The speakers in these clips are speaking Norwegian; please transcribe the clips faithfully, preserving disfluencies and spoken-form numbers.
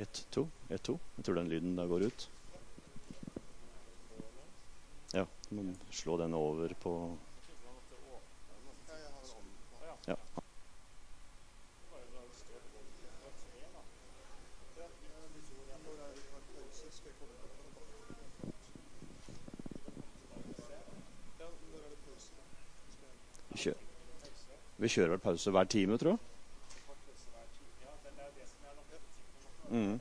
ett, to, ett, to. Jeg tror den lyden da går ut. Ja, du må slå den over på... Ja. Vi kjører. Vi kjører vel pause hver time, tror jeg. Mm.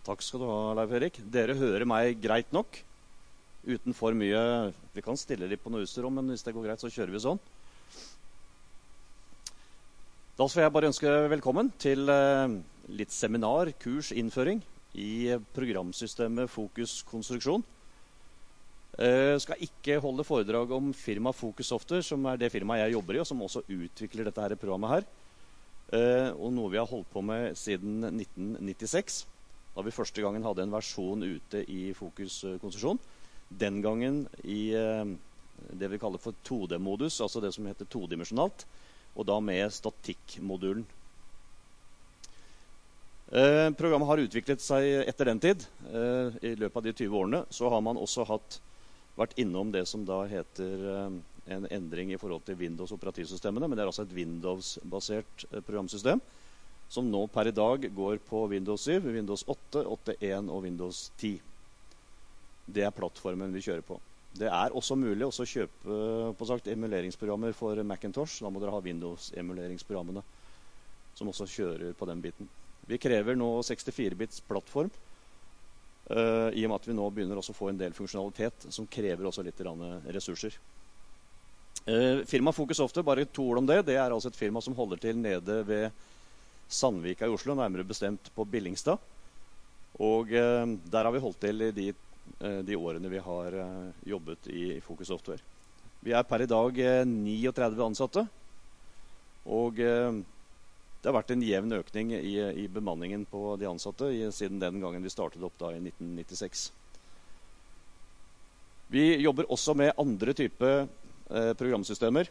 Takk skal du ha, Leif Erik. Dere hører meg greit nok, uten for mye. Vi kan stille litt på noe utstyr, men hvis det går greit, så kjører vi sånn. Da skal jeg bare ønske velkommen til litt seminar, kurs, innføring i programsystemet Focus Konstruksjon. Jeg skal ikke holde foredrag om firma Focus Software, som er det firmaet jeg jobber i, og som også utvikler dette her programmet her. Og noe vi har holdt på med siden nitten nittiseks, da vi første gangen hadde en versjon ute i Focus Konstruksjon. Den gangen i det vi kaller for to D-modus, altså det som heter todimensjonalt, og da med statikkmodulen. Eh, programmet har utviklet seg etter den tid. Eh, I løpet av de tyve årene så har man også hatt, vært innom det som da heter eh, en endring i forhold til Windows-operativsystemene, men det er altså et Windows-basert eh, programsystem, som nå per i dag går på Windows syv, Windows åtte, åtte punkt én og Windows ti. Det er plattformen vi kjører på. Det er også mulig å kjøpe på sagt, emuleringsprogrammer for Macintosh. Da må dere ha Windows-emuleringsprogrammene som også kjører på den biten. Vi krever nå sekstifire bits plattform, uh, i og med at vi nå begynner også å få en del funksjonalitet som krever også litt ressurser. Uh, firma Focus Software, bare to ord om det. Det er altså et firma som holder til nede ved Sandvika i Oslo, nærmere bestemt på Billingstad. Og uh, der har vi holdt til i de de årene vi har uh, jobbet i, i Focus Software. Vi er per i dag uh, trettini ansatte, og uh, det har vært en jevn økning i, i bemanningen på de ansatte i, siden den gangen vi startet opp da i nitten nittiseks. Vi jobber også med andre typer uh, programsystemer,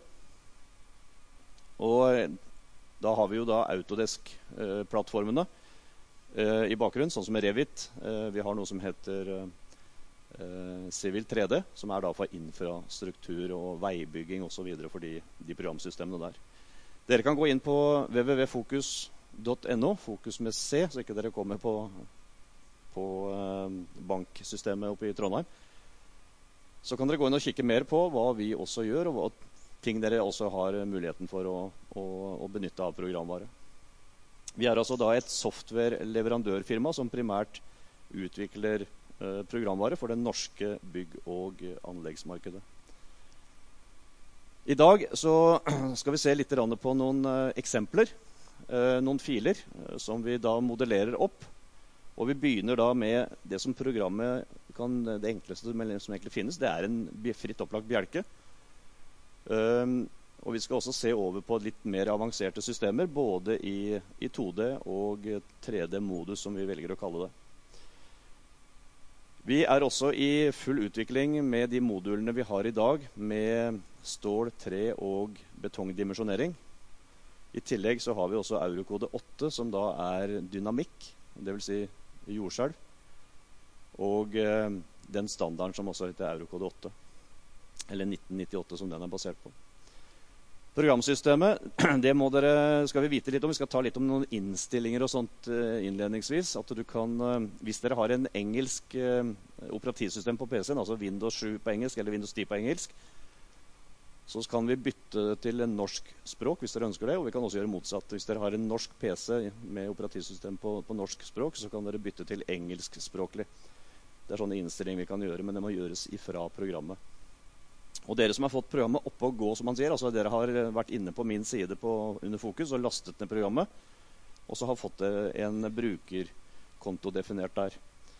og uh, da har vi jo da Autodesk-plattformene uh, i bakgrunnen, sånn som Revit. Uh, vi har noe som heter uh, Uh, Civil tre D, som er da for infrastruktur og veibygging og så videre for de, de programsystemene der. Dere kan gå inn på w w w punktum focus punktum no, Focus med C, så ikke dere kommer på, på uh, banksystemet oppe i Trondheim. Så kan dere gå inn og kikke mer på hva vi også gjør, og hva, ting dere også har muligheten for å, å, å benytte av programvare. Vi er altså da et software-leverandørfirma som primært utvikler programvare for det norske bygg- og anleggsmarkedet. I dag så skal vi se litt på noen eksempler, noen filer som vi da modellerer opp. Og vi begynner da med det som programmet kan, det enkleste som egentlig finnes, det er en fritt opplagt bjelke. Og vi skal også se over på litt mer avanserte systemer, både i, i to D og tre D-modus, som vi velger å kalle det. Vi er også i full utvikling med de modulene vi har i dag, med stål, tre og betongdimensjonering. I tillegg så har vi også Eurokode åtte, som da er dynamikk, det vil si jordskjelv, og eh, den standarden som også heter Eurokode åtte, eller nitten nittiåtte som den er basert på. Programsystemet, det må dere, skal vi vite litt om. Vi skal ta litt om noen innstillinger og sånt uh, innledningsvis. At du kan, uh, hvis dere har en engelsk uh, operativsystem på P C-en, altså Windows sju på engelsk eller Windows ti på engelsk, så kan vi bytte til en norsk språk hvis dere ønsker det, og vi kan også gjøre motsatt. Hvis dere har en norsk P C med operativsystem på, på norsk språk, så kan dere bytte til engelskspråklig. Det er sånne innstillinger vi kan gjøre, men det må gjøres ifra programmet. Og dere som har fått programmet oppe og gå, som man sier, altså dere har vært inne på min side på, under Focus og lastet ned programmet, og så har fått en brukerkonto definert der.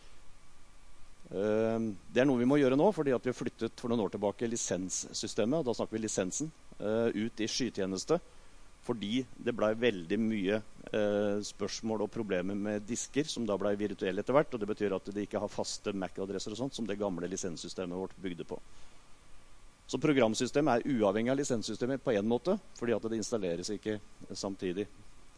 Det er noe vi må gjøre nå, fordi at vi har flyttet for noen år tilbake lisenssystemet, og da snakker vi lisensen, ut i skytjeneste, fordi det ble veldig mye spørsmål og problemer med disker, som da ble virtuelle etter hvert, og det betyr at de ikke har faste M A C-adresser og sånt, som det gamle lisenssystemet vårt bygde på. Så programsystemet er uavhengig av lisenssystemet på en måte, fordi at det installeres ikke samtidig.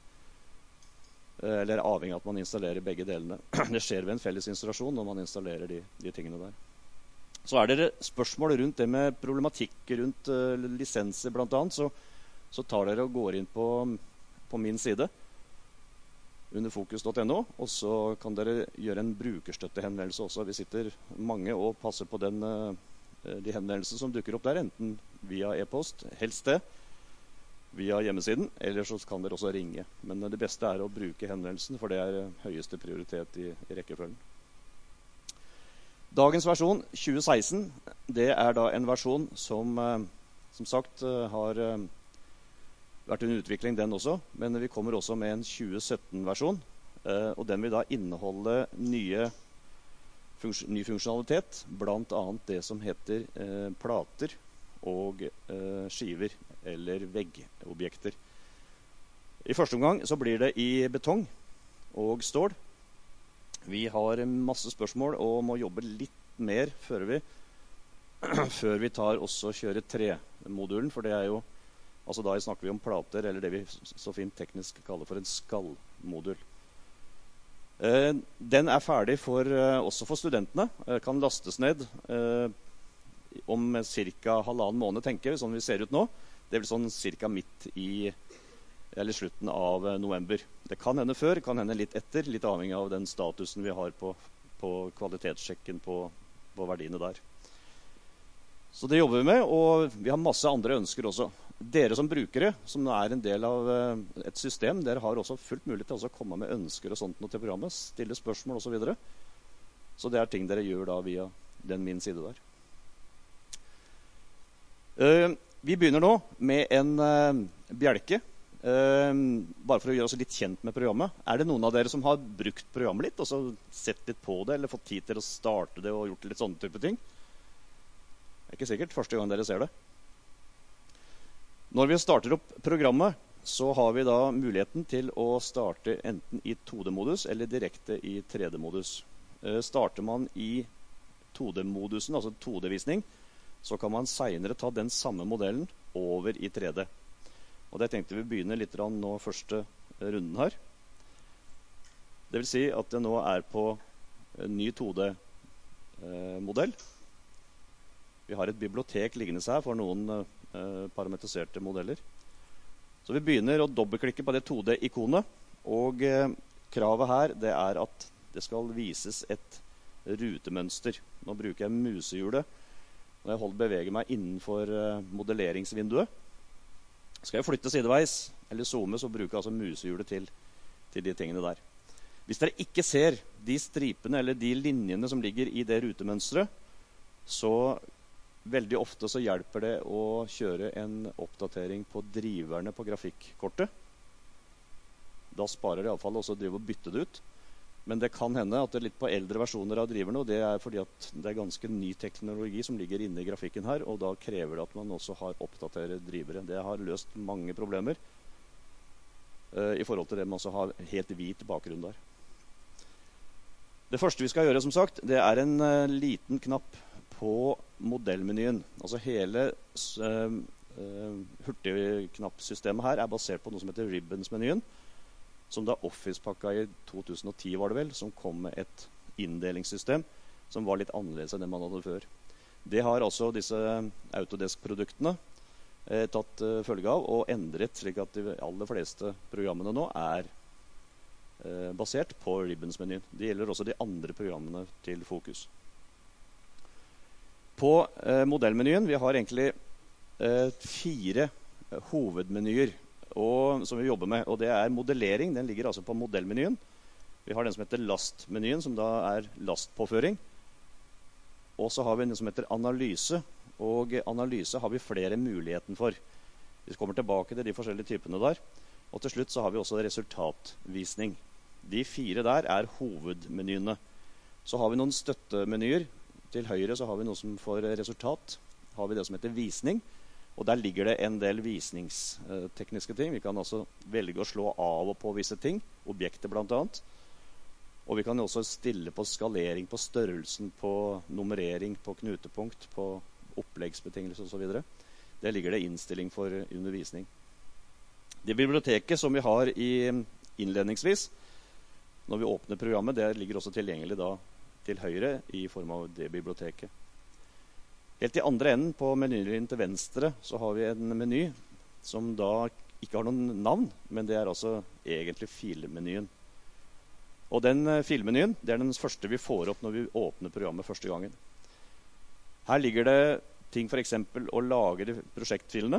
Eller avhengig av at man installerer begge delene. Det skjer ved en felles installasjon når man installerer de, de tingene der. Så er det spørsmål rundt det med problematikk rundt uh, lisenser blant annet, så, så tar dere og går inn på, på min side under focus punktum no, og så kan dere gjøre en brukerstøttehenvendelse også. Vi sitter mange og passer på den uh, de henvendelsene som dukker opp der, enten via e-post, helst det, via hjemmesiden, eller så kan dere også ringe. Men det beste er å bruke henvendelsen, for det er høyeste prioritet i, i rekkefølgen. Dagens versjon, tjue seksten, det er da en versjon som, som sagt, har vært en utvikling den også, men vi kommer også med en tjue sytten-versjon, og den vil da inneholde nye, ny funksjonalitet, blant annet det som heter eh, plater og eh, skiver, eller veggobjekter. I første omgang så blir det i betong og stål. Vi har masse spørsmål og må jobbe litt mer før vi, før vi tar også kjøre tre-modulen, for det er jo, altså da snakker vi om plater, eller det vi så fint teknisk kaller for en skallmodul. Eh, den er ferdig for, eh, også for studentene, eh, kan lastes ned eh, om cirka halvannen måned, tenker vi, sånn vi ser ut nå. Det er vel sånn cirka midt i, eller slutten av november. Det kan hende før, kan hende litt etter, litt avhengig av den statusen vi har på, på kvalitetssjekken på, på verdiene der. Så det jobber vi med, og vi har masse andre ønsker også. Dere som brukere, som er en del av et system, dere har også fullt mulig til å komme med ønsker og sånt noe til programmet, stille spørsmål og så videre. Så det er ting dere gjør da via den min side der. Uh, vi begynner nå med en uh, bjelke, uh, bare for å gjøre oss litt kjent med programmet. Er det noen av dere som har brukt programmet litt, og så sett litt på det, eller fått tid til å starte det og gjort litt sånne type ting? Det er ikke sikkert første gang dere ser det. Når vi starter opp programmet, så har vi da muligheten til å starte enten i to D-modus eller direkte i tre D-modus. Uh, starter man i to D-modusen, altså to D-visning, så kan man senere ta den samme modellen over i tre D. Og det tenkte vi begynne litt nå første runden her. Det vil si at det nå er på en ny to D-modell. Vi har et bibliotek liggende her for noen eh, parametriserte modeller. Så vi begynner å dobbeltklikke på det to D-ikonet, og eh, kravet her det er at det skal vises et rutemønster. Nå bruker jeg musehjulet. Når jeg holder, beveger meg innenfor uh, modelleringsvinduet. Skal jeg flytte sideveis eller zoome, så bruker jeg altså musehjulet til, til de tingene der. Hvis dere ikke ser de stripene eller de linjene som ligger i det rutemønstret, så veldig ofte så hjelper det å kjøre en oppdatering på driverne på grafikkortet. Da sparer det i alle fall også å drive og bytte det ut. Men det kan hende at det er litt på eldre versjoner av driverne, og det er fordi at det er ganske ny teknologi som ligger inne i grafikken her, og da krever det at man også har oppdateret drivere. Det har løst mange problemer uh, i forhold til det man også har helt hvit bakgrunn der. Det første vi skal gjøre, som sagt, det er en uh, liten knapp på modellmenyen. Altså hele uh, uh, hurtigknappsystemet her er basert på noe som heter Ribbons-menyen, som da Office-pakka i to tusen og ti var det vel, som kom med et indelingssystem som var litt annerledes enn det man hadde før. Det har altså disse Autodesk-produktene eh, tatt eh, følge av og endret, slik at de aller fleste programmene nå er eh, basert på Ribbons-menyen. Det gjelder også de andre programmene til Focus. På eh, modellmenyen, vi har egentlig eh, fire hovedmenyer og, som vi jobber med, og det er modellering. Den ligger altså på modellmenyen. Vi har den som heter lastmenyen, som da er lastpåføring. Og så har vi den som heter analyse, og analyse har vi flere muligheter for. Vi kommer tilbake til de forskjellige typene der. Og til slutt så har vi også resultatvisning. De fire der er hovedmenyene. Så har vi noen støttemenyer. Til høyre så har vi noe som for resultat. Har vi det som heter visning. Og der ligger det en del visningstekniske ting. Vi kan altså velge å slå av og på visse ting, objekter blant annet. Og vi kan også stille på skalering, på størrelsen, på nummerering, på knutepunkt, på oppleggsbetingelser og så videre. Det ligger det innstilling for undervisning. Det biblioteket som vi har i innledningsvis, når vi åpner programmet, det ligger også tilgjengelig da til høyre i form av det biblioteket. Helt i andre enden på menyen til venstre så har vi en meny som da ikke har noen navn, men det er altså egentlig filmenyen. Og den filmenyen, det er den første vi får opp når vi åpner programmet første gangen. Her ligger det ting, for eksempel å lage de prosjektfilene.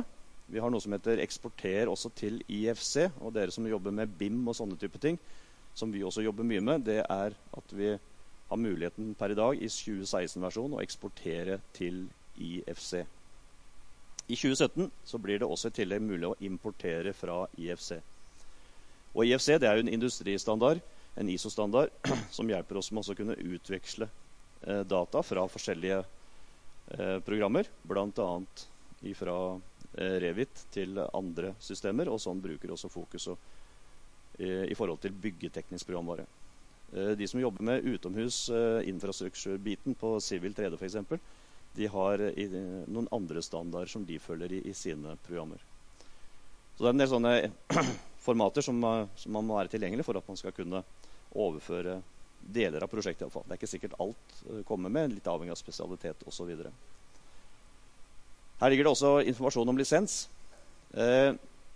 Vi har noe som heter eksporter også til I F C, og dere som jobber med B I M og sånne type ting, som vi også jobber mye med, det er at vi har muligheten per i dag i tjue seksten-versjonen å eksportere til I F C. I tjue sytten så blir det også i tillegg mulig å importere fra I F C. Og I F C det er jo en industristandard, en I S O-standard, som hjelper oss med å kunne utveksle eh, data fra forskjellige eh, programmer, blant annet fra eh, Revit til andre systemer, og sånn bruker også Focus og, eh, i forhold til byggeteknisk programvare. Eh, de som jobber med utomhus eh, infrastrukturbiten på Civil tre D for eksempel, de har i, noen andre standarder som de følger i, i sine programmer. Så det er en del sånne formater som, som man må være tilgjengelig for at man skal kunne overføre deler av prosjektet i alle fall. Det er ikke sikkert alt kommer med, litt avhengig av spesialitet og så videre. Her ligger det også informasjon om lisens. Eh,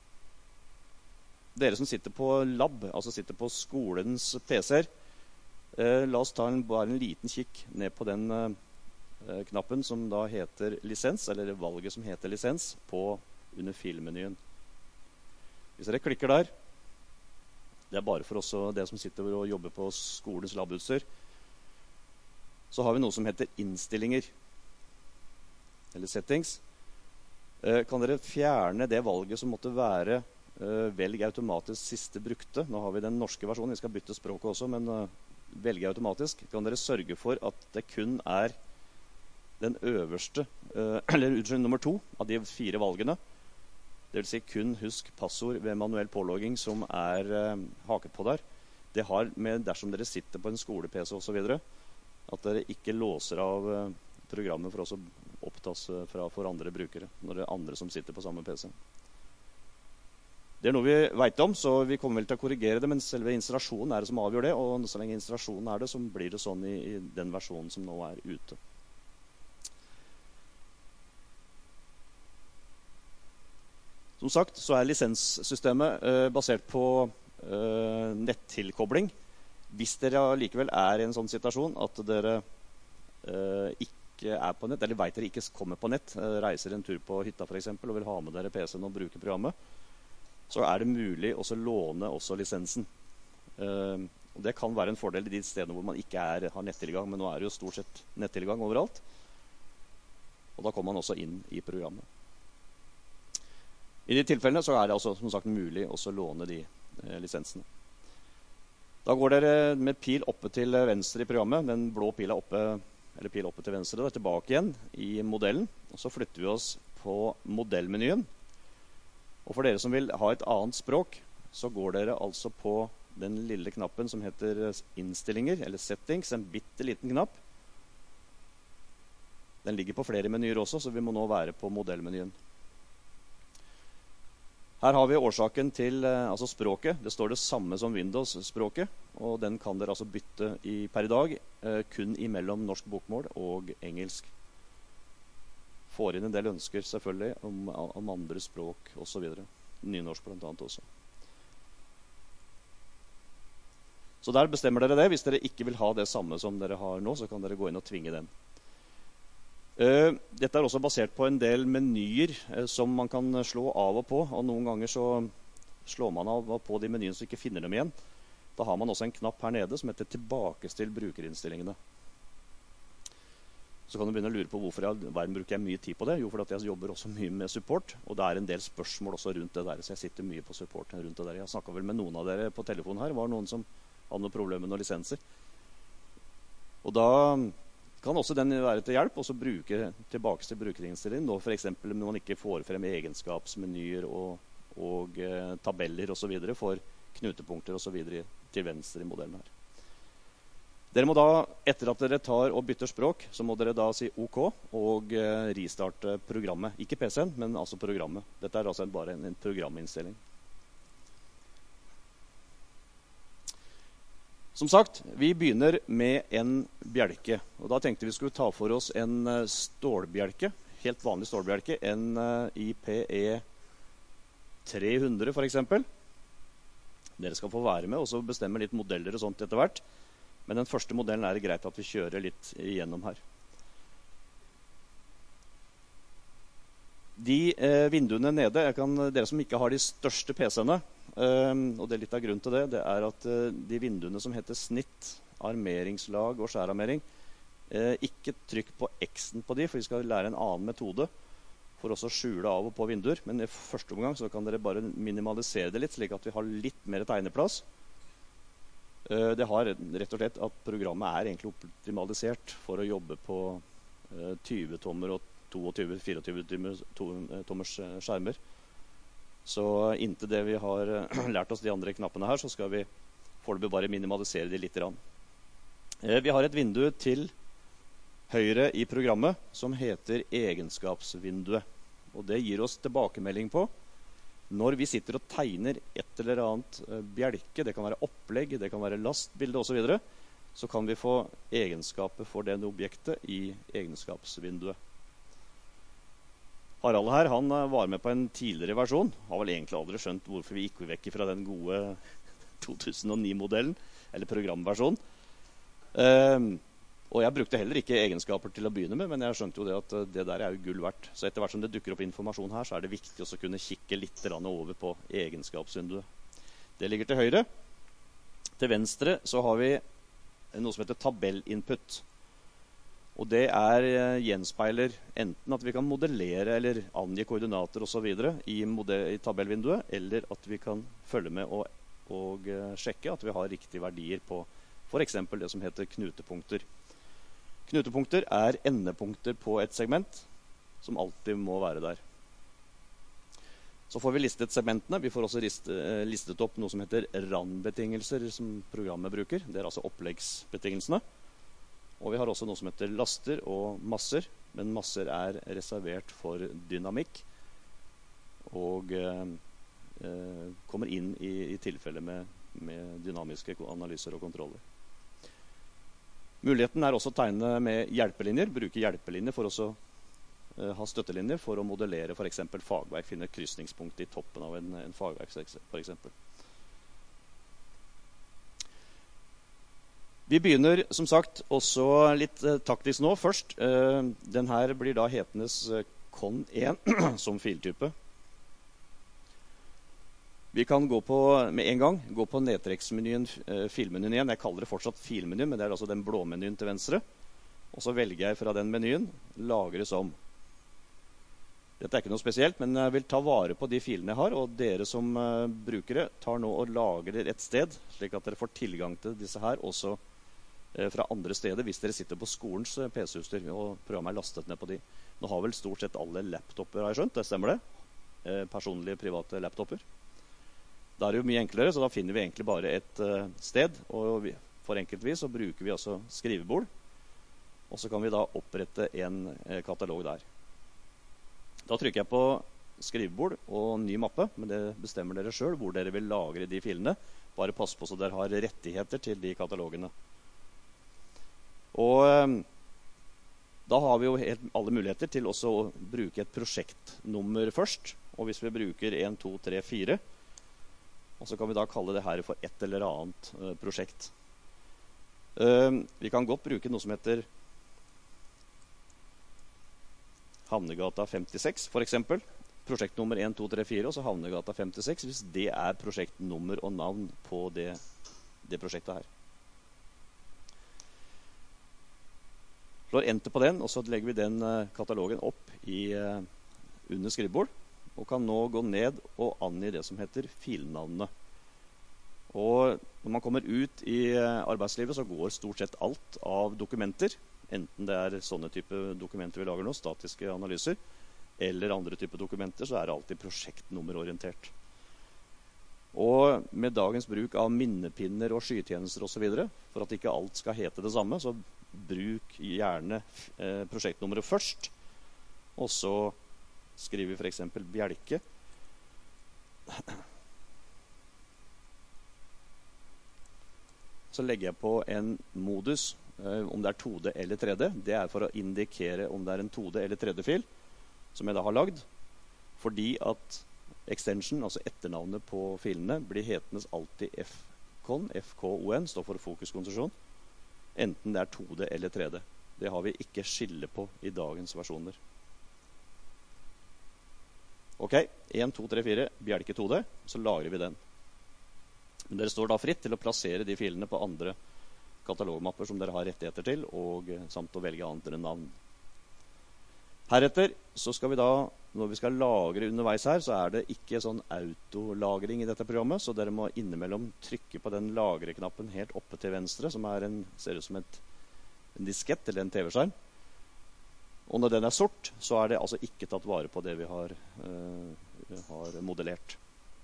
dere som sitter på lab, altså sitter på skolens P C-er, eh, la oss ta en, bare en liten kikk ned på den eh, knappen som da heter lisens, eller valget som heter lisens, på under filmenyen. Hvis dere klikker der, det er bare for oss og det som sitter og jobber på skolens labutstyr, så har vi noe som heter innstillinger, eller settings. Kan dere fjerne det valget som måtte være velg automatisk siste brukte? Nå har vi den norske versjonen, vi skal bytte språket også, men velge automatisk. Kan dere sørge for at det kun er den øverste, eller unnskyld, nummer to av de fire valgene, det vil si kun husk passord ved manuell pålogging som er eh, haket på der. Det har med, dersom dere sitter på en skole-P C og så videre, at dere ikke låser av eh, programmet for å opptas eh, fra, for andre brukere, når det er andre som sitter på samme P C. Det er noe vi vet om, så vi kommer vel til å korrigere det, men selve installasjonen er det som avgjør det, og så lenge installasjonen er det, så blir det sånn i, i den versjonen som nå er ute. Som sagt så er lisenssystemet eh, basert på eh, nettilkobling. Hvis dere likevel er i en sånn situasjon at dere eh, ikke er på nett, eller vet dere ikke kommer på nett, eh, reiser en tur på hytta for eksempel, og vil ha med dere P C-en og bruke programmet, så er det mulig også låne også lisensen. Eh, og det kan være en fordel i de stedene hvor man ikke er, har nettilgang, men nå er det jo stort sett nettilgang overalt. Og da kommer man også inn i programmet. I de tilfellene så er det altså, som sagt, mulig også å låne de eh, lisensene. Da går dere med pil oppe til venstre i programmet. Den blå pila oppe, eller pil oppe til venstre, da, tilbake igjen i modellen. Og så flytter vi oss på modellmenyen. Og for dere som vil ha et annet språk, så går dere altså på den lille knappen som heter innstillinger, eller settings, en bitte liten knapp. Den ligger på flere menyer også, så vi må nå være på modellmenyen. Her har vi årsaken til altså språket. Det står det samme som Windows-språket, og den kan dere altså bytte i, per i dag eh, kun imellom norsk bokmål og engelsk. Får inn en del ønsker selvfølgelig om, om andre språk og så videre. Nynorsk blant annet også. Så der bestemmer dere det. Hvis dere ikke vil ha det samme som dere har nå, så kan dere gå inn og tvinge den. Uh, dette er også basert på en del menyer uh, som man kan slå av og på, og noen ganger så slår man av og på de menyene så ikke finner dem igjen. Da har man også en knapp her nede som heter tilbakestill brukerinnstillingene. Så kan du begynne å lure på hvorfor jeg, verden bruker jeg mye tid på det. Jo, fordi jeg jobber også mye med support, og det er en del spørsmål også rundt det der, så jeg sitter mye på support rundt det der. Jeg snakket vel med noen av dere på telefonen her, var noen som hadde noen problemer med noen lisenser. Og da kan også den være til hjelp, og så bruke tilbake til brukerinnstillingen. Nå for eksempel når man ikke får frem egenskapsmenyer og, og eh, tabeller og så videre for knutepunkter og så videre til venstre i modellen her. Dere må da, etter at dere tar og bytter språk, så må dere da si OK og eh, restarte programmet. Ikke P C-en, men altså programmet. Dette er altså bare en, en programinnstilling. Som sagt, vi begynner med en bjelke, og da tenkte vi skulle ta for oss en stålbjelke, helt vanlig stålbjelke, en I P E tre hundre for eksempel. Dere skal få være med, og så bestemme litt modeller og sånt etter hvert, men den første modellen er det greit at vi kjører litt igjennom her. De eh, vinduene nede, jeg kan, dere som ikke har de største P C-ene, eh, og det er litt av grunnen til det, det er at eh, de vinduene som heter snitt, armeringslag og skjærarmering, eh, ikke trykk på X-en på de, for vi skal lære en annen metode for også å skjule av og på vinduer. Men i første omgang så kan dere bare minimalisere det litt, slik at vi har litt mer tegneplass. Eh, det har rett og slett at programmet er egentlig optimalisert for å jobbe på eh, tyve tommer og tjueto fireogtyve tommers skjermer. Så inntil det vi har lært oss de andre knappene her, så skal vi foreløpig bare minimalisere de litt. Vi har et vindu til høyre i programmet som heter egenskapsvinduet. Og det gir oss tilbakemelding på når vi sitter og tegner et eller annet bjelke, det kan være opplegg, det kan være lastbilde og så videre, så kan vi få egenskaper for det objektet i egenskapsvinduet. Harald her, han var med på en tidligere versjon. Har vel egentlig aldri skjønt hvorfor vi gikk vekk fra den gode to tusen og ni-modellen, eller programversjonen. Um, og jeg brukte heller ikke egenskaper til å begynne med, men jeg skjønte jo det at det der er jo gull verdt. Så etter hvert som det dukker opp informasjon her, så er det viktig å kunne kikke litt over på egenskapsvinduet. Det ligger til høyre. Til venstre så har vi noe som heter tabellinput. Og det er gjenspeiler enten at vi kan modellere eller angi koordinater og så videre i, i tabellvinduet, eller at vi kan følge med og, og sjekke at vi har riktige verdier på for eksempel det som heter knutepunkter. Knutepunkter er endepunkter på et segment som alltid må være der. Så får vi listet segmentene. Vi får også liste, listet opp noe som heter randbetingelser som programmet bruker. Det er altså oppleggsbetingelsene. Og vi har også noe som heter laster og masser, men masser er reservert for dynamikk og eh, kommer inn i, i tilfelle med, med dynamiske analyser og kontroller. Muligheten er også å tegne med hjelpelinjer, bruke hjelpelinjer for å eh, ha støttelinjer for å modellere for eksempel fagverk, finne krysningspunkt i toppen av en, en fagverk for eksempel. Vi begynner som sagt også litt eh, taktisk nå først. Eh, den her blir da hetendes eh, con én som filtype. Vi kan gå på, med en gang gå på nedtrekksmenyen, eh, filmenyen igjen. Jeg kaller det fortsatt filmenyen, men det er altså den blå menyen til venstre. Og så velger jeg fra den menyen lagre som. Dette er ikke noe spesielt, men jeg vil ta vare på de filene jeg har, og dere som eh, brukere tar nå og lagrer et sted, slik at dere får tilgang til disse her også fra andre steder hvis dere sitter på skolens P C-utstyr og programmet er lastet ned på de. Nå har vel stort sett alle laptoper, har jeg skjønt, det stemmer det? Eh, personlige, private laptoper. Da er det jo mye enklere, så da finner vi egentlig bare et uh, sted, og vi, for enkeltvis så bruker vi altså skrivebord, og så kan vi da opprette en uh, katalog der. Da trykker jeg på skrivebord og ny mappe, men det bestemmer dere selv hvor dere vil lagre de filene. Bare pass på så dere har rettigheter til de katalogene. Og eh, da har vi jo helt, alle muligheter til også å bruke et prosjektnummer først. Og hvis vi bruker en, to, tre, fire, og så kan vi da kalle det her for et eller annet eh, prosjekt. Eh, vi kan godt bruke noe som heter Havnegata femtiseks, for eksempel. Prosjektnummer en, to, tre, fire, og så Havnegata femtiseks, hvis det er prosjektnummer og navn på det, det prosjektet her. Slår enter på den, og så legger vi den katalogen opp i, uh, under skrivebord, og kan nå gå ned og angi det som heter filnavnet. Og når man kommer ut i uh, arbeidslivet, så går stort sett alt av dokumenter, enten det er sånne type dokumenter vi lager nå, statiske analyser, eller andre type dokumenter, så er det alltid prosjektnummerorientert. Og med dagens bruk av minnepinner og skytjenester og så videre, for at ikke alt skal hete det samme, så bruk gjerne eh, prosjektnummeret først, og så skriver vi for eksempel bjelke. Så legger jeg på en modus, eh, om det er to D eller tre D. Det er for å indikere om det er en to D eller tre D-fil, som jeg da har lagd, fordi at extension, altså etternavnet på filene, blir hetendes alltid F K O N, F K O N, står for fokuskonsesjon, enten det er to D eller tre D. Det har vi ikke skille på i dagens versjoner. Ok, en, to, tre, fire, bjelke to D, så lagrer vi den. Men dere står da fritt til å plassere de filene på andre katalogmapper som dere har rettigheter til, og samt å velge andre navn. Heretter så skal vi da, når vi skal lagre underveis her, så er det ikke sånn autolagring i dette programmet, så dere må innimellom trykke på den lagreknappen helt oppe til venstre, som er en, ser ut som et, en diskett eller en tv-skjerm. Og når den er sort, så er det altså ikke tatt vare på det vi har, uh, har modellert.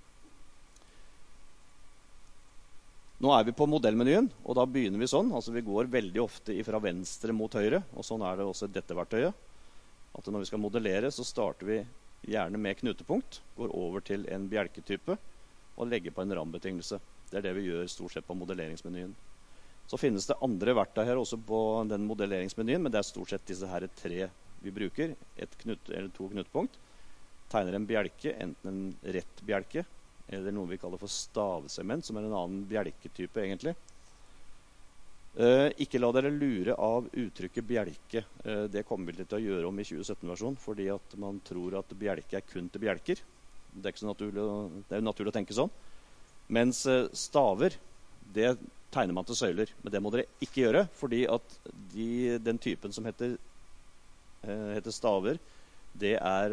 Nå er vi på modellmenyen, og da begynner vi sånn. Altså vi går veldig ofte fra venstre mot høyre, og sånn er det også i dette verktøyet. At når vi skal modellere, så starter vi gjerne med knutepunkt, går over til en bjelketype, og legger på en rambetingelse. Det er det vi gjør stort sett på modelleringsmenyen. Så finnes det andre verktøy her også på den modelleringsmenyen, men det er stort sett disse her tre vi bruker, et knut, eller to knutepunkt. Tegner en bjelke, enten en rett bjelke, eller noe vi kaller for stavsement, som er en annen bjelketype egentlig. Eh, ikke la dere lure av uttrykket bjelke. Eh, det kommer vi til å gjøre om i tjue sytten-versjonen, fordi at man tror at bjelke er kun til bjelker. Det er ikke så naturlig, det er jo naturlig å tenke sånn. Mens eh, staver, det tegner man til søyler. Men det må dere ikke gjøre, fordi at de, den typen som heter, eh, heter staver, det er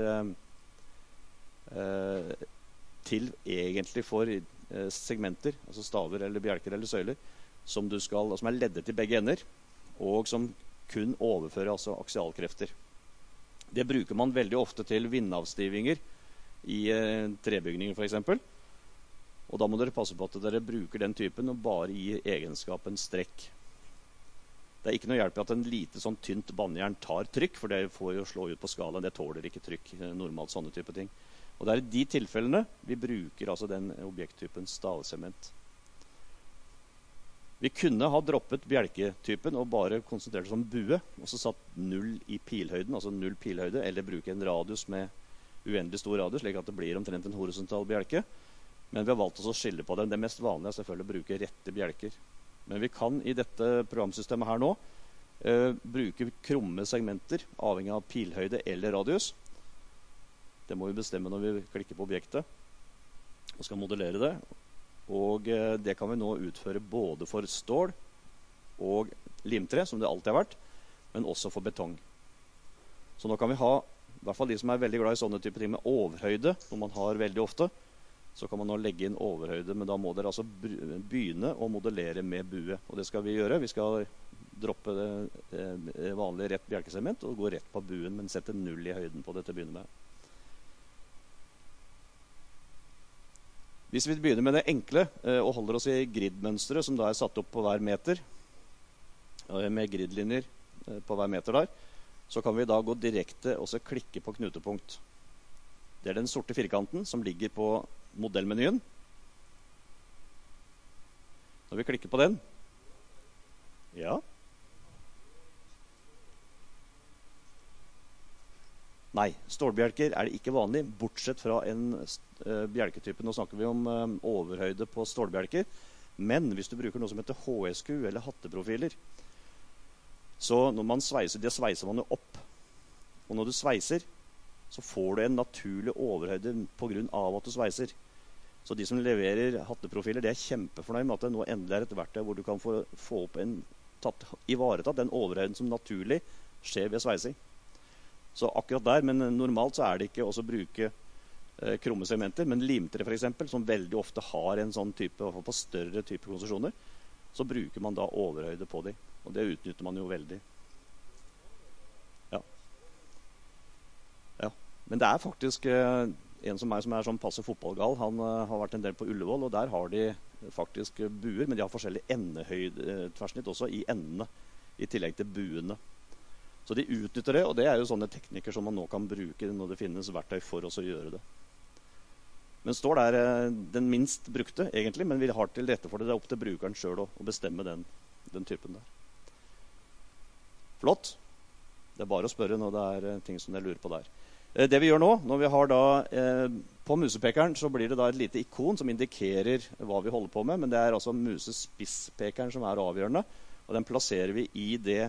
eh, til egentlig for eh, segmenter, altså staver eller bjelker eller søyler, som, du skal, som er leddet i begge ender, og som kun overfører altså aksialkrefter. Det bruker man veldig ofte til vindavstivinger i eh, trebygninger for eksempel. Og da må dere passe på at dere bruker den typen og bare gir egenskapen strekk. Det er ikke noe hjelp i at en lite sånn tynt bandjern tar trykk, for det får jo slå ut på skalaen, det tåler ikke trykk, normalt sånne type ting. Og det er i de tilfellene vi bruker altså den objekttypen stavsement. Vi kunne ha droppet bjelketypen og bare konsentrert oss om bue, og så satt null i pilhøyden, altså null pilhøyde, eller bruke en radius med uendelig stor radius, slik at det blir omtrent en horisontal bjelke. Men vi har valgt oss å skille på dem. Det mest vanlige er selvfølgelig å bruke rette bjelker. Men vi kan i dette programsystemet her nå eh, bruke krumme segmenter, avhengig av pilhøyde eller radius. Det må vi bestemme når vi klikker på objektet og skal modellere det. Og eh, det kan vi nå utføre både for stål og limtre, som det alltid har vært, men også for betong. Så nå kan vi ha, i hvert fall de som er veldig glad i sånne typer ting med overhøyde, som man har veldig ofte, så kan man nå legge inn overhøyde, men da må dere altså begynne å modellere med bue. Og det skal vi gjøre. Vi skal droppe det, det vanlige rett bjelkesegment og gå rett på buen, men sette null i høyden på det til å begynne med. Hvis vi begynner med det enkle og holder oss i gridmønstre som da er satt opp på hver meter, med gridlinjer på hver meter der, så kan vi da gå direkte og så klikke på knutepunkt. Det er den sorte firkanten som ligger på modellmenyen. Når vi klikker på den, ja. Nei, stålbjelker er det ikke vanlig, bortsett fra en uh, bjelketype. Nå snakker vi om uh, overhøyde på stålbjelker. Men hvis du bruker noe som heter H S Q eller hatteprofiler, så når man sveiser, det sveiser man jo opp. Og når du sveiser, så får du en naturlig overhøyde på grunn av at du sveiser. Så de som leverer hatteprofiler, det er kjempefornøyd med at det nå endelig er et verktøy hvor du kan få, få opp en, tatt, ivaretatt den overhøyden som naturlig skjer ved sveising. Så akkurat der, men normalt så er det ikke også å bruke eh, krumme segmenter, men limtre for eksempel, som veldig ofte har en sånn type, i hvert fall på større type konsesjoner, så bruker man da overhøyde på dem, og det utnytter man jo veldig. Ja. Ja, men det er faktisk eh, en som meg som er sånn passe fotballgal, han eh, har vært en del på Ullevål, og der har de faktisk buer, men de har forskjellige endehøyde, tverrsnitt også i endene, i tillegg til buene. Så de utnytter det, og det er jo sånne teknikker som man nå kan bruke når det finnes verktøy for oss å gjøre det. Men stål er den minst brukte, egentlig, men vi har til rette for det. Det er opp til brukeren selv å bestemme den, den typen der. Flott. Det er bare å spørre når det er ting som dere lurer på der. Det vi gjør nå, når vi har da eh, på musepekeren, så blir det da et lite ikon som indikerer hva vi holder på med, men det er altså musespisspekeren som er avgjørende, og den plasserer vi i det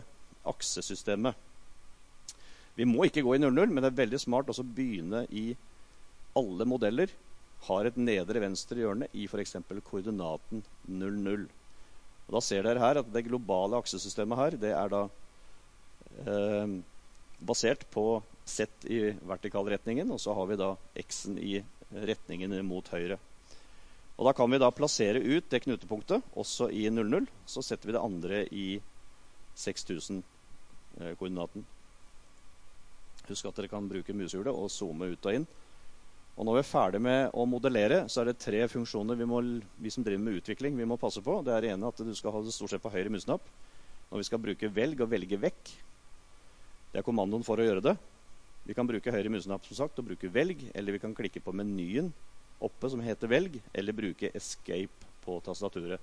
aksesystemet. Vi må ikke gå i null null, men det er veldig smart også å begynne i alle modeller har et nedre venstre hjørne i for eksempel koordinaten null null. Og da ser dere her at det globale aksesystemet her, det er da eh, basert på Z i vertikal retningen, og så har vi da X-en i retningen mot høyre. Og da kan vi da plassere ut det knutepunktet, også i null null, så setter vi det andre i seks tusen eh, koordinaten. Husk at dere kan bruke musehjulet og zoome ut og inn. Og når vi er ferdig med å modellere, så er det tre funksjoner vi, må, vi som driver med utvikling vi må passe på. Det er det ene at du skal ha det stort sett på høyre musknapp. Når vi skal bruke velg og velge vekk, det er kommandoen for å gjøre det. Vi kan bruke høyre musknapp som sagt og bruke velg, eller vi kan klikke på menyen oppe som heter velg, eller bruke escape på tastaturet.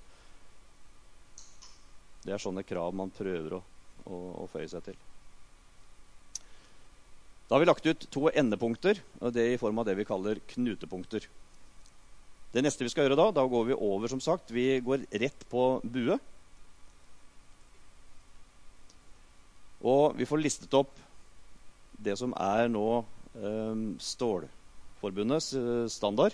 Det er sånne krav man prøver å, å, å føye seg til. Da har vi lagt ut to endepunkter, og det er i form av det vi kaller knutepunkter. Det neste vi skal gjøre da, da går vi over som sagt, vi går rett på bue. Og vi får listet opp det som er nå eh, Stålforbundets eh, standard.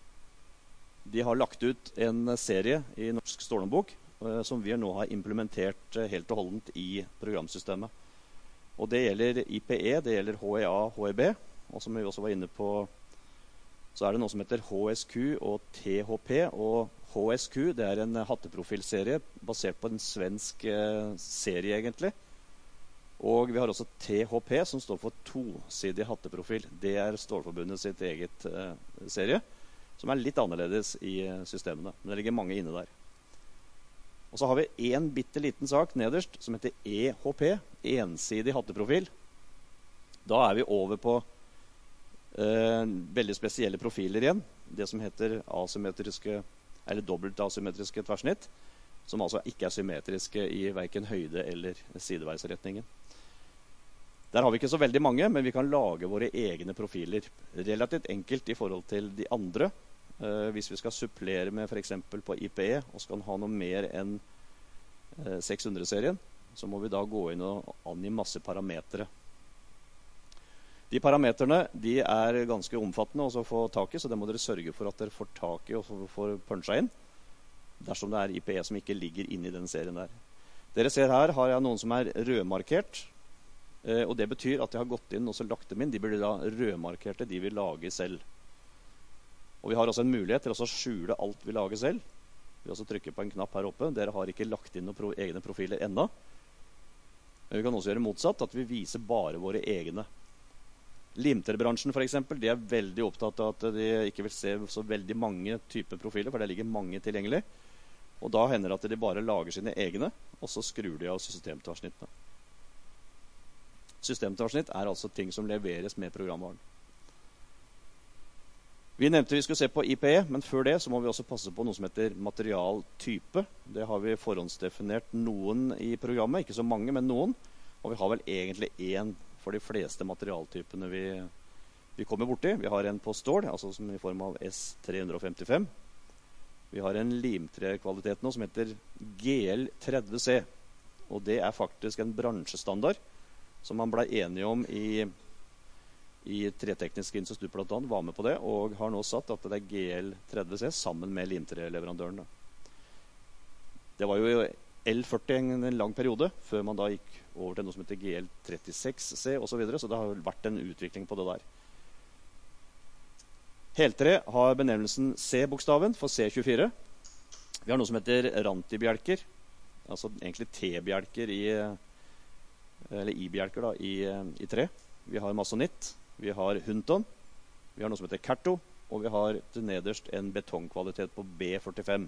De har lagt ut en serie i Norsk Stålhåndbok eh, som vi nå har implementert eh, helt og holdent i programsystemet. Og det gjelder I P E, det gjelder H E A, H E B, og som vi også var inne på, så er det noe som heter H S Q og T H P, og H S Q det er en hatteprofilserie basert på en svensk eh, serie egentlig. Og vi har også T H P som står for tosidig hatteprofil. Det er Stålforbundet sitt eget eh, serie, som er litt annerledes i eh, systemene, men det ligger mange inne der. Og så har vi en bitte liten sak nederst som heter E H P, ensidig hatteprofil. Da er vi over på eh, veldig spesielle profiler igjen. Det som heter asymmetriske, eller dobbelt asymmetriske tverrsnitt, som altså ikke er symmetriske i hverken høyde eller sideveisretningen. Der har vi ikke så veldig mange, men vi kan lage våre egne profiler. Relativt enkelt i forhold til de andre. Uh, hvis vi skal supplere med for eksempel på I P E og skal ha noe mer enn uh, seks hundre-serien, så må vi da gå inn og angi masse parametere. De parameterne de er ganske omfattende å få tak i, så det må dere sørge for at dere får tak i og får, får punsja inn, dersom det er I P E som ikke ligger inne i den serien der. Dere ser her har jeg noen som er rødmarkert, uh, og det betyr at jeg har gått inn og så lagt dem inn. De blir da rødmarkerte, de vil lage selv. Og vi har også en mulighet til å skjule alt vi lager selv. Vi vil også trykke på en knapp her oppe. Dere har ikke lagt inn noen pro egne profiler enda. Men vi kan også gjøre motsatt, at vi viser bare våre egne. Limterbransjen for eksempel, de er veldig opptatt av at de ikke vil se så veldig mange typer profiler, for det ligger mange tilgjengelig. Og da hender det at de bare lager sine egne, og så skrur de av systemtvarsnittene. Systemtvarsnitt er altså ting som leveres med programvaren. Vi nevnte vi skulle se på I P E, men før det så må vi også passe på noe som heter materialtype. Det har vi forhåndsdefinert noen i programmet, ikke så mange, men noen. Og vi har vel egentlig en for de fleste materialtypene vi, vi kommer borti. Vi har en på stål, altså som i form av S tre femtifem. Vi har en limtrekvalitet nå som heter G L tretti C. Og det er faktisk en bransjestandard som man ble enige om i i Treteknisk institutt blant annet, var med på det, og har nå satt at det er G L tretti C sammen med limtreleverandørene. Det var jo L førti en, en lang periode, før man da gikk over til noe som heter G L trettiseks C og så videre, så det har vært en utvikling på det der. Heltre har benevnelsen C-bokstaven for C tjuefire. Vi har noe som heter rantibjelker, altså egentlig T-bjelker i, eller I-bjelker da, i, i tre. Vi har masonitt. Vi har Hunton, vi har noe som heter Kerto, og vi har til nederst en betongkvalitet på B førtifem.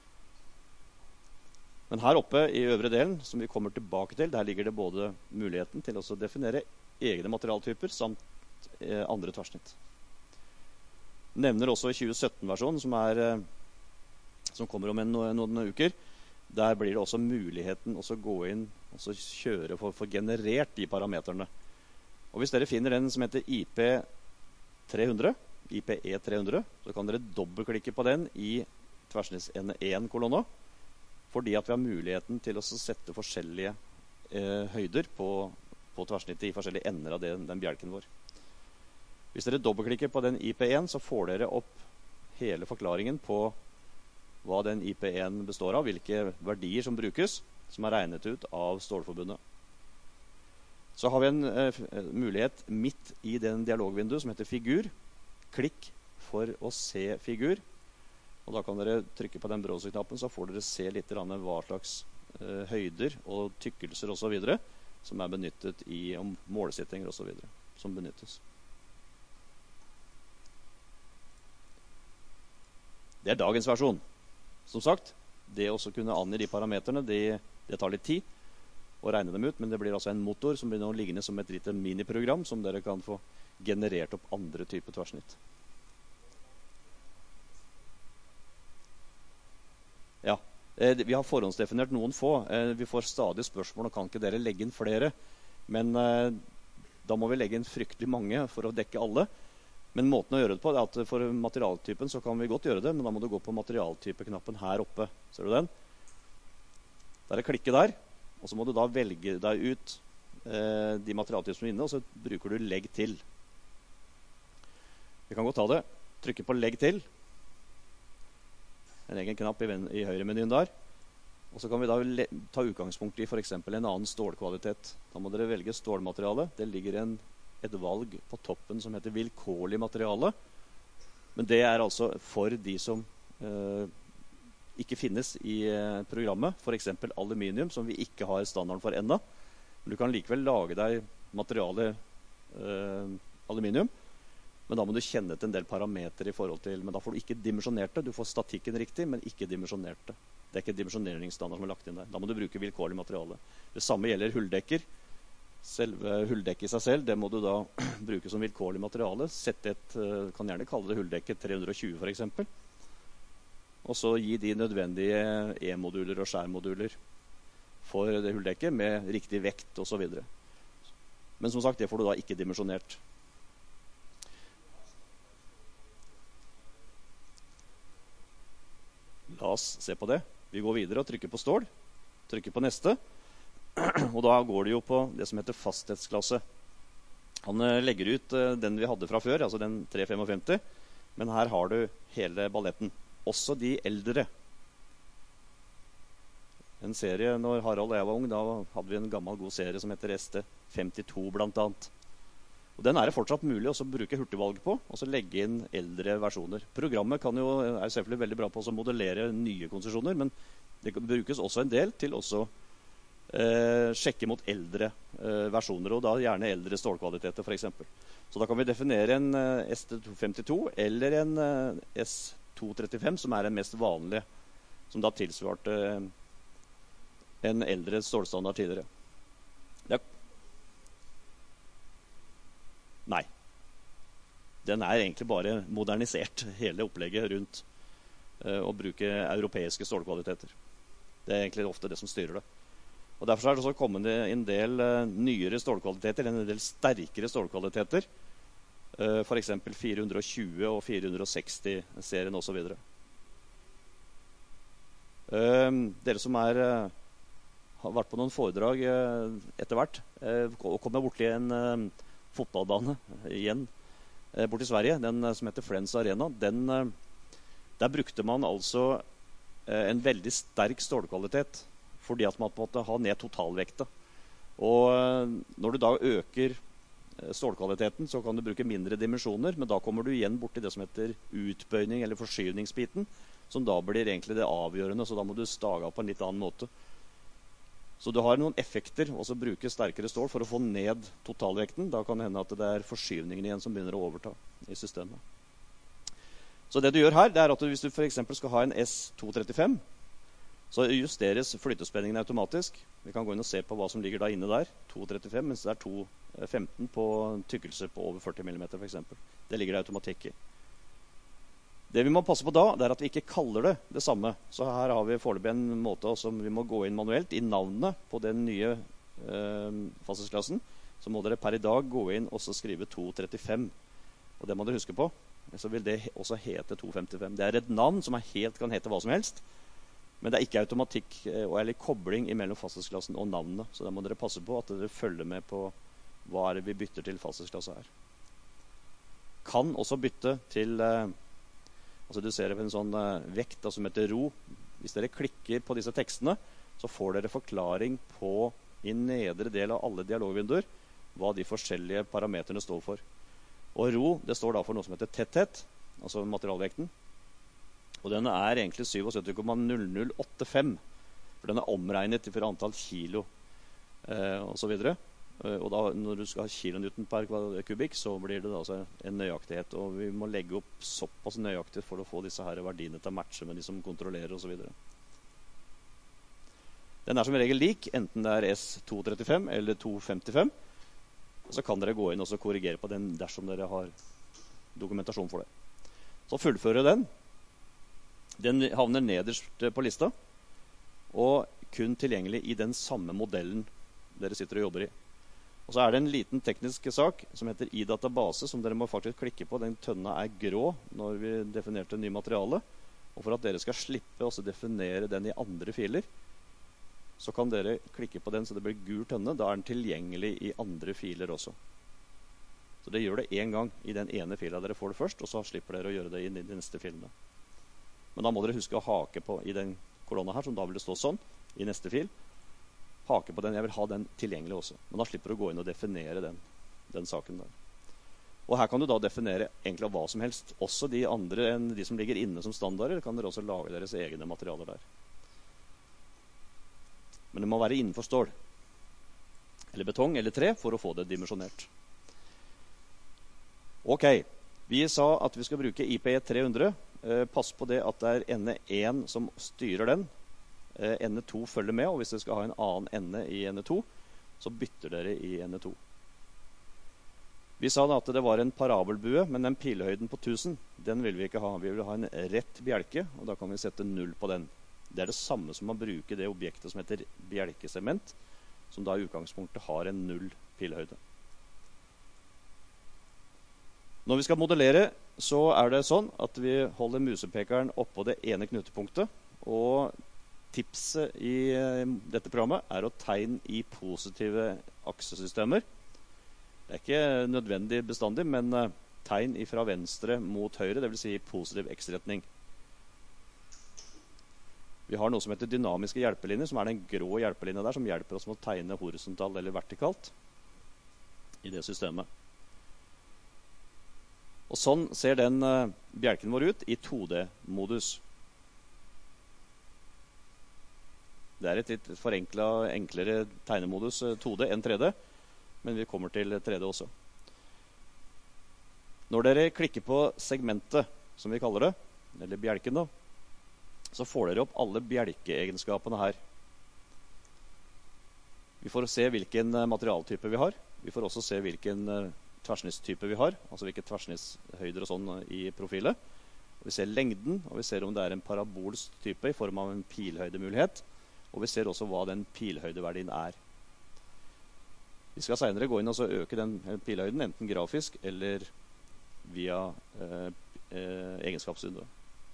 Men her oppe i øvre delen, som vi kommer tilbake til, der ligger det både muligheten til å definere egne materialtyper samt eh, andre tverrsnitt. Nevner også i tjue sytten-versjonen, som, er, som kommer om en, noen uker, der blir det også muligheten å gå inn og kjøre for å få generert de parameterne. Og hvis dere finner den som heter I P tre hundre, I P E tre hundre, så kan dere dobbeltklikke på den i tverrsnittsende én-kolonna, fordi at vi har muligheten til å sette forskjellige eh, høyder på, på tverrsnittet i forskjellige ender av den, den bjelken vår. Hvis dere dobbeltklikker på den I P en, så får dere opp hele forklaringen på hva den I P en består av, hvilke verdier som brukes, som er regnet ut av Stålforbundet. Så har vi en eh, mulighet midt i den dialogvinduet som heter figur. Klikk for å se figur. Og da kan dere trykke på den browser-knappen, så får dere se litt hva slags eh, høyder og tykkelser og så videre som er benyttet i om målsettinger og så videre, som benyttes. Det er dagens versjon. Som sagt, det å kunne angi de parameterne, det, det tar litt tid å regne dem ut, men det blir altså en motor som blir nå liggende som et lite miniprogram som dere kan få generert opp andre typer tverrsnitt. Ja, eh, vi har forhåndsdefinert noen få. Eh, vi får stadig spørsmål, og kan ikke dere legge inn flere? Men eh, da må vi legge inn fryktelig mange for å dekke alle. Men måten å gjøre det på er at for materialtypen så kan vi godt gjøre det, men da må du gå på materialtypeknappen her oppe. Ser du den? Der er klikke der, og så må du da velge deg ut eh, de materialtyper som er inne, og så bruker du legg til. Vi kan godt ta det. Trykke på legg til. En egen knapp i, i høyre-menyen der. Og så kan vi da ta utgangspunkt i for eksempel en annen stålkvalitet. Da må dere velge stålmateriale. Det ligger en et valg på toppen som heter vilkårlig materiale. Men det er altså for de som eh, ikke finnes i eh, programmet. For eksempel aluminium, som vi ikke har standarden for enda. Men du kan likevel lage deg materiale eh, aluminium. Men da må du kjenne til en del parameter i forhold til, men da får du ikke dimensjonert det. Du får statikken riktig, men ikke dimensjonert det. Det er ikke dimensjoneringsstandard som er lagt inn der. Da må du bruke vilkårlig materiale. Det samme gjelder hulldekker. Selve hulldekket i seg selv, det må du da bruke som vilkårlig materiale. Sette et, kan gjerne kalle det hulldekket tre hundre og tjue for eksempel. Og så gi de nødvendige E-moduler og skjærmoduler for det hulldekket med riktig vekt og så videre. Men som sagt, det får du da ikke dimensjonert. La oss se på det. Vi går videre og trykker på stål. Trykker på neste. Og da går det jo på det som heter fasthetsklasse. Han legger ut den vi hadde fra før, altså den tre komma femtifem. Men her har du hele balletten. Også de eldre. En serie, når Harald og jeg var ung, da hadde vi en gammel god serie som heter S T femtito blant annet. Og den er det fortsatt mulig å bruke hurtigvalg på, og så legge inn eldre versjoner. Programmet kan jo, er selvfølgelig veldig bra på å modellere nye konsesjoner, men det brukes også en del til også Eh, sjekke mot eldre eh, versjoner, og da gjerne eldre stålkvaliteter for eksempel. Så da kan vi definere en eh, S T femtito eller en eh, S to trettifem, som er den mest vanlige, som da tilsvarte eh, en eldre stålstandard tidligere. Ja. Nei. Den er egentlig bare modernisert, hele opplegget rundt eh, å bruke europeiske stålkvaliteter. Det er egentlig ofte det som styrer det. Og derfor er det også kommet en del uh, nyere stålkvaliteter, en del sterkere stålkvaliteter. Uh, for eksempel fire hundre og tjue og fire hundre og seksti-serien og så videre. Uh, dere som er, uh, har vært på noen foredrag uh, etter hvert, uh, og kommer bort til en uh, fotballbane igjen, uh, bort til Sverige, den uh, som heter Friends Arena, den, uh, der brukte man altså uh, en veldig sterk stålkvalitet, fordi at man måtte ha ned totalvekta. Og når du da øker stålkvaliteten, så kan du bruke mindre dimensjoner, men da kommer du igjen bort til det som heter utbøyning eller forskyvningsbiten, som da blir egentlig det avgjørende, så da må du stage av på en litt annen måte. Så du har noen effekter, og så bruke sterkere stål for å få ned totalvekten. Da kan det hende at det er forskyvningen igjen som begynner å overta i systemet. Så det du gjør her, det er at hvis du for eksempel skal ha en S to trettifem, så justeres flytespenningen automatisk. Vi kan gå inn og se på hva som ligger da inne der. to trettifem, mens det er to femten på tykkelse på over førti millimeter for eksempel. Det ligger det automatikk i. Det vi må passe på da, det er at vi ikke kaller det det samme. Så her har vi foreløpig en måte som vi må gå inn manuelt i navnet på den nye eh, fasthetsklassen. Så må dere per i dag gå inn og så skrive to trettifem. Og det må dere huske på. Så vil det også hete to femtifem. Det er et navn som er helt, kan hete hva som helst. Men det er ikke automatikk eller kobling mellom fasthetsklassen og navnet. Så da må dere passe på at dere følger med på hva er det vi bytter til fasthetsklasse her. kan også bytte til eh, altså du ser en sånn eh, vekt da, som heter ro. Hvis dere klikker på disse tekstene, så får dere forklaring på i nedre del av alle dialogvinduer hva de forskjellige parameterne står for. Og ro, det står da for noe som heter tetthet, altså materialvekten. Og den er egentlig syttisju komma null null åtte fem, for den er omregnet for antall kilo eh, og så videre. Eh, og da, når du skal ha kilonewton per kubikk, så blir det da altså en nøyaktighet. Og vi må legge opp såpass nøyaktig for å få disse her verdiene til å matche med de som kontrollerer og så videre. Den er som regel lik, enten det er S to trettifem eller to femtifem. Så kan dere gå inn og så korrigere på den dersom dere har dokumentasjon for det. Så fullfører den. Den havner nederst på lista, og kun tilgjengelig i den samme modellen dere sitter og jobber i. Og så er det en liten teknisk sak som heter i-database, som dere må faktisk klikke på. Den tønna er grå når vi definerte ny materiale. Og for at dere skal slippe å definere den i andre filer, så kan dere klikke på den så det blir gul tønne. Da er den tilgjengelig i andre filer også. Så det gjør det en gang i den ene fila dere får det først, og så slipper dere å gjøre det i de neste filene. Men da må dere huske å hake på i den kolonna her, som da vil det stå sånn, i neste fil. Hake på den, jeg vil ha den tilgjengelig også. Men da slipper du å gå inn og definere den, den saken der. Og her kan du da definere egentlig hva som helst. Også de andre enn de som ligger inne som standarder, kan dere også lage deres egne materialer der. Men det må være innenfor stål, eller betong, eller tre, for å få det dimensjonert. Ok, vi sa at vi skal bruke I P tre hundre. Eh, pass på det at det er ende én som styrer den. Eh, ende to følger med, og hvis dere skal ha en annen ende i ende to, så bytter dere i ende to. Vi sa da at det var en parabelbue, men den pilehøyden på tusen, den vil vi ikke ha. Vi vil ha en rett bjelke, og da kan vi sette null på den. Det er det samme som å bruke det objektet som heter bjelkesement, som da i utgangspunktet har en null pilehøyde. Når vi skal modellere, så er det sånn at vi holder musepekeren oppå det ene knutepunktet, og tipset i dette programmet er å tegne i positive aksesystemer. Det er ikke nødvendig bestandig, men tegn fra venstre mot høyre, det vil si positiv X-retning. Vi har noe som heter dynamiske hjelpelinjer, som er den grå hjelpelinjen der, som hjelper oss med å tegne horisontalt eller vertikalt i det systemet. Og sånn ser den uh, bjelken vår ut i to D-modus. Det er et litt forenklet, enklere tegnemodus uh, to D enn tre D, men vi kommer til tre D også. Når dere klikker på segmentet, som vi kaller det, eller bjelken da, så får dere opp alle bjelkeegenskapene her. Vi får se hvilken materialtype vi har. Vi får også se hvilken tverrsnittstype vi har, altså hvilke tverrsnittshøyder og sånn i profilet. Og vi ser lengden, og vi ser om det er en parabolsk type i form av en pilhøydemulighet. Og vi ser også hva den pilhøydeverdien er. Vi skal senere gå inn og så øke den pilhøyden, enten grafisk eller via eh, eh, egenskapsvinduet.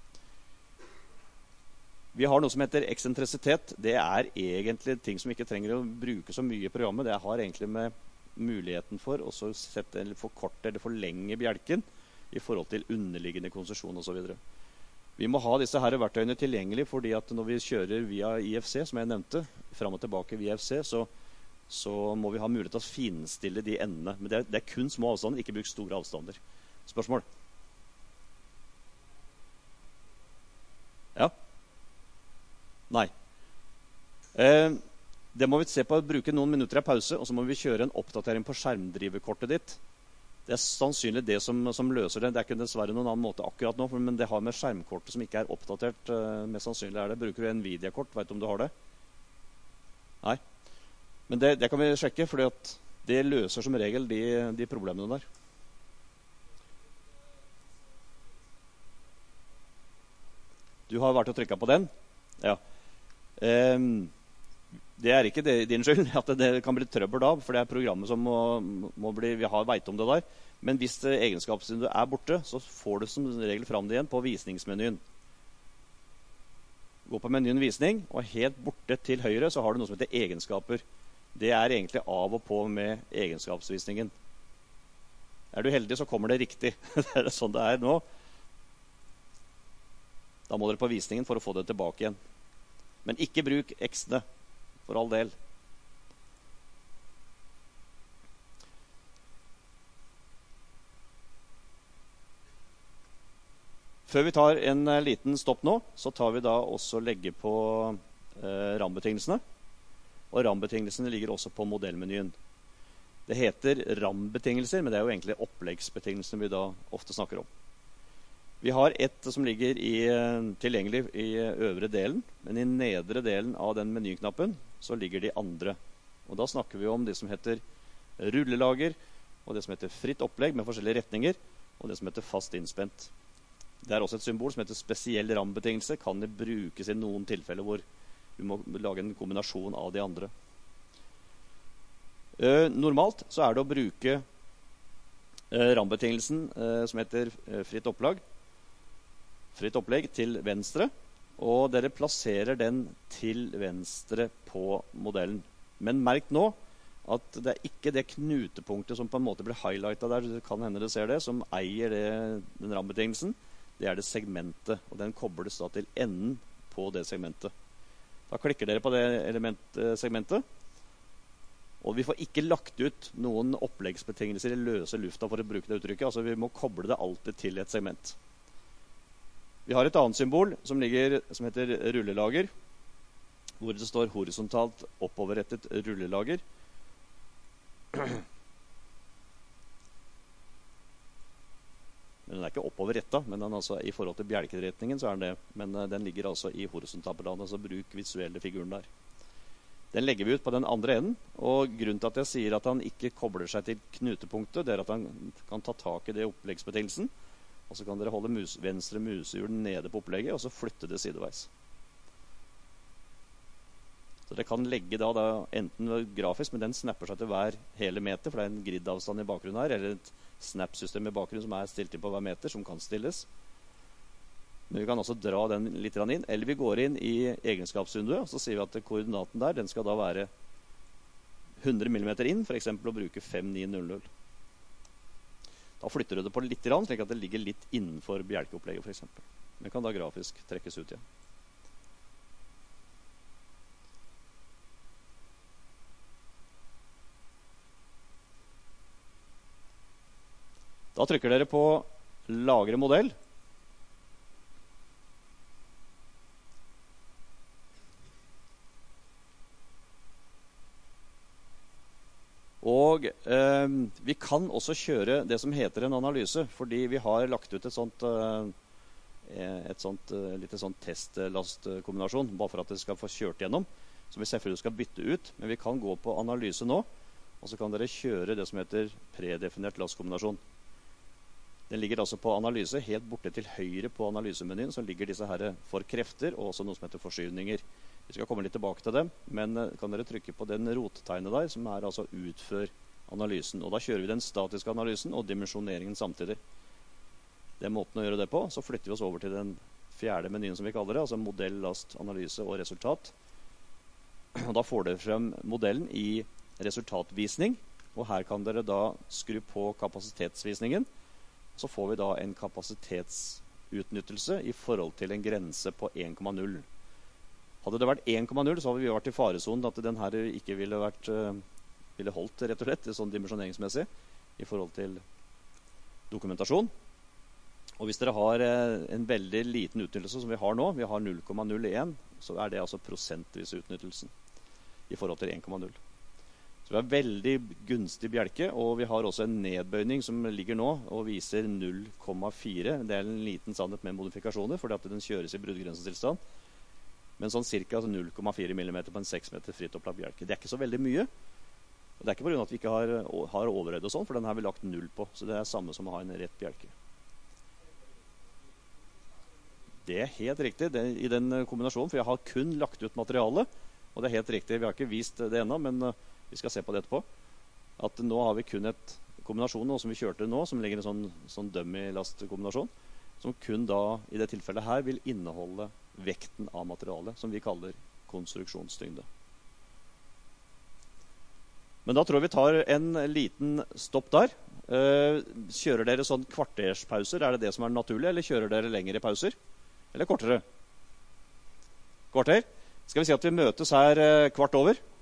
Vi har noe som heter eksentrisitet. Det er egentlig ting som ikke trenger å bruke så mye i programmet. Det har egentlig med muligheten for å sette eller forkorte eller forlenge bjelken i forhold til underliggende konsesjon og så videre. Vi må ha disse her verktøyene tilgjengelig, fordi at når vi kjører via I F C, som jeg nevnte, frem og tilbake via I F C, så, så må vi ha mulighet til å finstille de endene. Men det er, det er kun små avstander, ikke bruk store avstander. Spørsmål? Ja? Nei. Eh, det må vi se på å bruke noen minutter i pause, og så må vi kjøre en oppdatering på skjermdriverkortet ditt. Det er sannsynlig det som, som løser det. Det er ikke dessverre noen annen måte akkurat nå, men det har med skjermkortet som ikke er oppdatert. Eh, mest sannsynlig er det. Bruker du Nvidia-kort? Vet du om du har det? Nei. Men det, det kan vi sjekke, fordi at det løser som regel de, de problemene der. Du har vært og trykket på den? Ja. Um, det er ikke det, din skyld at det, det kan bli trøbbel da, for det er programmet som må, må bli, vi har vet om det der. Men hvis egenskapsvinduet er borte, så får du som regel fram det igjen på visningsmenyen. Gå på menyen visning, og helt borte til høyre så har du noe som heter egenskaper. Det er egentlig av og på med egenskapsvisningen. Er du heldig, så kommer det riktig. Det er sånn det er nå. Da må dere på visningen for å få det tilbake igjen. Men ikke bruk X-ene, for all del. Før vi tar en liten stopp nå, så tar vi da også legge på eh, rammebetingelsene. Og rammebetingelsene ligger også på modellmenyen. Det heter rammebetingelser, men det er jo egentlig oppleggsbetingelsene vi da ofte snakker om. Vi har ett som ligger i, tilgjengelig i øvre delen, men i nedre delen av den menyknappen så ligger de andre. Og da snakker vi om det som heter rullelager, og det som heter fritt opplegg med forskjellige retninger, og det som heter fast innspent. Det er også et symbol som heter spesiell rammebetingelse, kan det brukes i noen tilfeller hvor vi må lage en kombinasjon av de andre. Uh, normalt så er det å bruke uh, rammebetingelsen uh, som heter uh, fritt opplag, fritt opplegg til venstre, og dere plasserer den til venstre på modellen. Men merk nå at det er ikke det knutepunktet som på en måte blir highlightet der, det kan hende dere ser det, som eier det, den rammebetingelsen, det er det segmentet, og den kobles da til enden på det segmentet. Da klikker dere på det element, segmentet, og vi får ikke lagt ut noen oppleggsbetingelser i løse lufta for å bruke det uttrykket. Altså vi må koble det alltid til et segment. Vi har et annet symbol som, ligger, som heter rullelager, hvor det står horisontalt oppoverrettet rullelager. Men den er ikke oppoverretta, men den altså, i forhold til bjelkeretningen så er den det. Men uh, den ligger altså i horisontalplanet, så bruk visuelle figuren der. Den legger vi ut på den andre enden, og grunnen til at jeg sier at han ikke kobler seg til knutepunktet, det er at han kan ta tak i det oppleggsbetingelsen, og så kan dere holde mus, venstre musehjul nede på opplegget, og så flytte det sideveis. Så det kan legge da, da enten grafisk, men den snapper seg til hver hele meter, for det er en grid-avstand i bakgrunnen her, eller et snap-system i bakgrunnen som er stilt inn på hver meter, som kan stilles. Men vi kan også dra den litt inn, eller vi går inn i egenskapsvinduet, og så sier vi at koordinaten der, den skal da være hundre millimeter inn, for eksempel å bruke fem ni null null. Da flytter du det på litt, slik at det ligger litt innenfor bjelkeopplegget for eksempel. Men kan da grafisk trekkes ut igjen. Da trykker dere på lagre modell. Og eh, vi kan også kjøre det som heter en analyse, fordi vi har lagt ut et sånt, eh, et sånt, eh, litt sånt testlastkombinasjon, bare for at det skal få kjørt gjennom, som vi selvfølgelig skal bytte ut. Men vi kan gå på analyse nå, og så kan dere kjøre det som heter predefinert lastkombinasjon. Den ligger altså på analyse, helt borte til høyre på analysemenyen, så ligger disse her for krefter, og også noe som heter forskyvninger. Vi skal komme litt tilbake til dem, men kan dere trykke på den rottegnet der, som er altså utfør analysen. Og da kjører vi den statiske analysen og dimensjoneringen samtidig. Det er måten å gjøre det på. Så flytter vi oss over til den fjerde menyen som vi kaller det, altså modell, last, analyse og resultat. Og da får dere frem modellen i resultatvisning, og her kan dere da skru på kapasitetsvisningen. Så får vi da en kapasitetsutnyttelse i forhold til en grense på en komma null. Hadde det vært en komma null, så hadde vi vært i faresonen at den her ikke ville, vært, ville holdt rett og slett, sånn dimensjoneringsmessig, i forhold til dokumentasjon. Og hvis dere har en veldig liten utnyttelse som vi har nå, vi har null komma null én, så er det altså prosentvis utnyttelsen i forhold til en komma null. Så vi har veldig gunstig bjelke, og vi har også en nedbøyning som ligger nå og viser null komma fire. Det er en liten sannhet med modifikasjoner, fordi at den kjøres i bruddgrensetilstand. Men sånn cirka null komma fire millimeter på en seks meter fritt opplagt bjelke. Det er ikke så veldig mye. Og det er ikke på grunn av at vi ikke har, har overhøyde og sånn, for den har vi lagt null på. Så det er samme som å ha en rett bjelke. Det er helt riktig det, i den kombinasjonen, for jeg har kun lagt ut materiale. Og det er helt riktig, vi har ikke vist det ennå, men vi skal se på det etterpå. At nå har vi kun et kombinasjon som vi kjørte nå, som ligger i en sånn, sånn dummy-lastkombinasjon, som kun da, i det tilfellet her, vil inneholde vekten av materialet, som vi kaller konstruksjonstyngde. Men da tror jeg vi tar en liten stopp der, Eh, kjører dere sånn kvarterspauser? Er det det som er naturlig, eller kjører dere lengre pauser? Eller kortere? Kvarter? Skal vi si at vi møtes her eh, kvart over?